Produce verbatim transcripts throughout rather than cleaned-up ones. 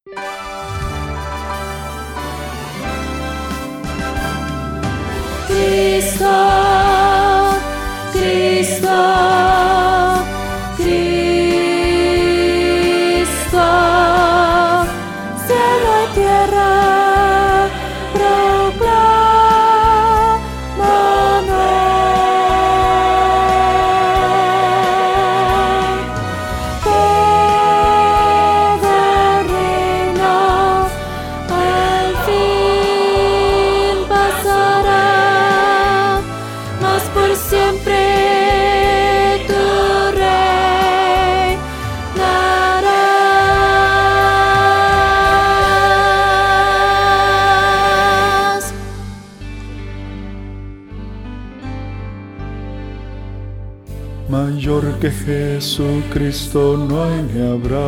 Cristo, Cristo, Cristo, cielo y tierra proclaman hoy. Todo reino al fin pasará, mas por siempre tu reinarás. Mayor que Jesucristo no hay ni habrá.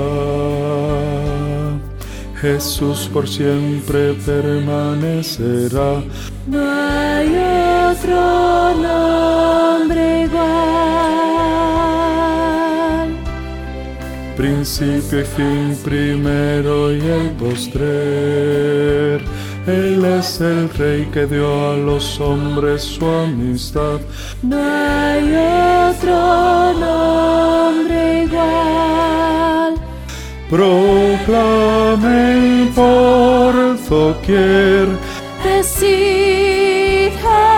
Jesús por siempre permanecerá. No hay otro nombre igual. Principio y fin, primero y el postrer. Él es el Rey que dio a los hombres su amistad. No hay otro nombre igual. Proclamen por doquier. Decid,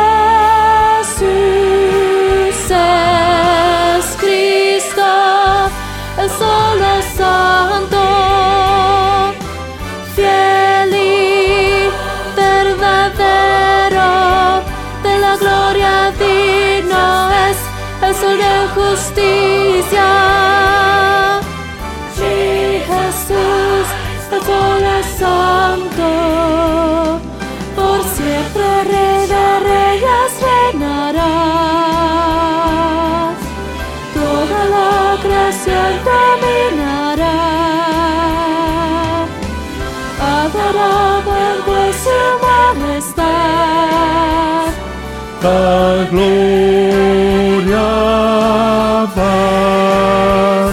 Jesús es Cristo, el solo santo, fiel y verdadero, de la gloria digno es el sol de justicia. Mi Jesús, el solo santo, por siempre Rey de reyes reinará. Toda la creación dominará. Adorado ante su majestad. La gloria va,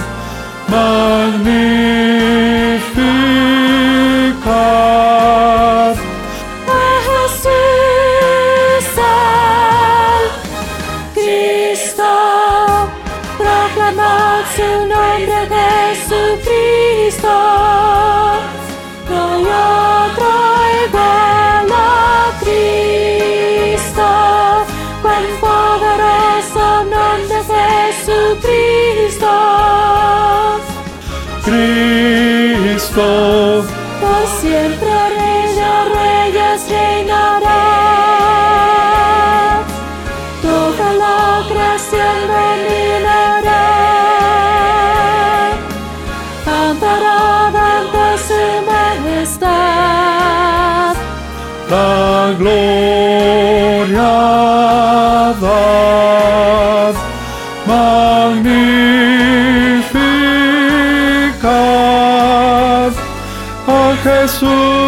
magnificad A Jesús el Cristo, proclamad su nombre, Jesucristo. No hay otro igual a Cristo. Cuán poderoso nombre Jesucristo. Cristo. Por siempre Rey de reyes reinará. Toda la creación dominará. Adorada ante su majestad. La gloria dad, magnificad a Jesús